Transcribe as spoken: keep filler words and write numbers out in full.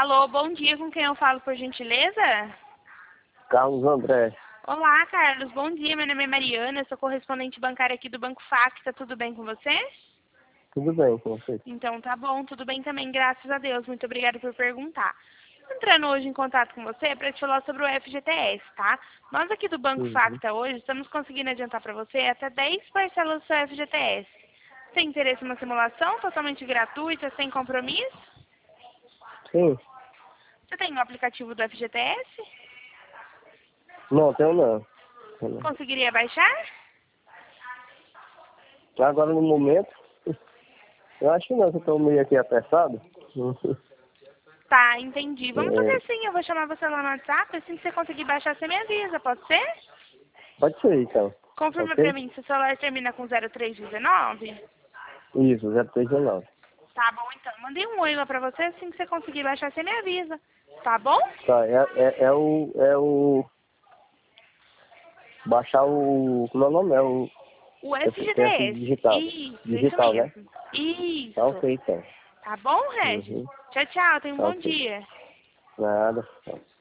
Alô, bom dia, com quem eu falo, por gentileza? Carlos André. Olá, Carlos, bom dia, meu nome é Mariana, eu sou correspondente bancária aqui do Banco Facta, tudo bem com você? Tudo bem com você? Então tá bom, tudo bem também, graças a Deus, muito obrigada por perguntar. Entrando hoje em contato com você para te falar sobre o F G T S, tá? Nós aqui do Banco Uhum. Facta hoje estamos conseguindo adiantar para você até dez parcelas do seu F G T S. Tem interesse em uma simulação totalmente gratuita, sem compromisso? Sim. Você tem o aplicativo do F G T S? Não, tenho não. Tenho não. Conseguiria baixar? Agora no momento, eu acho que não, que eu estou meio aqui apressado. Tá, entendi. Vamos fazer É, assim, eu vou chamar você lá no WhatsApp, assim que você conseguir baixar, você me avisa, pode ser? pode ser então. Confirma pra Ok? mim, se o celular termina com zero três um nove? Isso, zero três nove. Tá bom, então. Mandei um oi lá pra você, assim que você conseguir baixar, você me avisa. Tá bom? Tá, é, é, é o. É o. Baixar o. Como é o nome? É o O F G T S F G T S. digital. Isso, isso Digital, né? mesmo. Tá Isso. ok então. Tá bom, Regis? Uhum. Tchau, tchau. Tenha um Tá bom ok. dia. Nada.